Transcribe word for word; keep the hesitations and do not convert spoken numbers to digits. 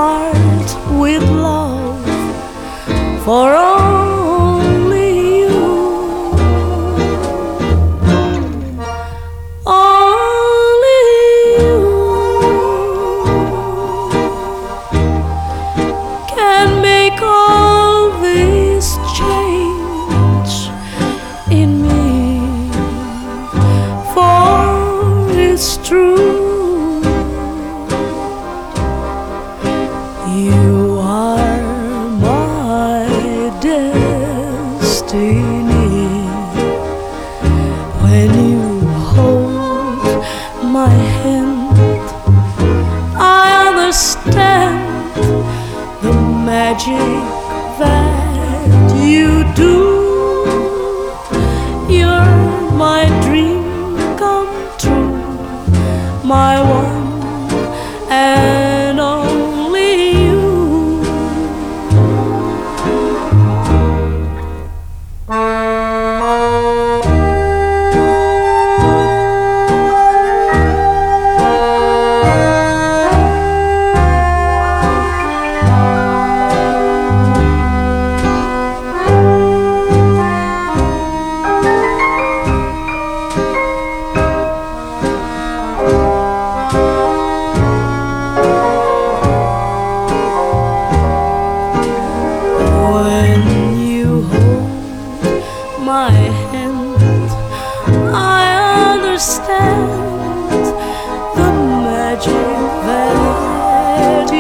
heart with love for only you. Only you can make all this change in me, for it's true. You are my destiny. When you hold my hand, I understand the magic that you do. You're my dream come true, my one and only you. My hand, I understand the magic that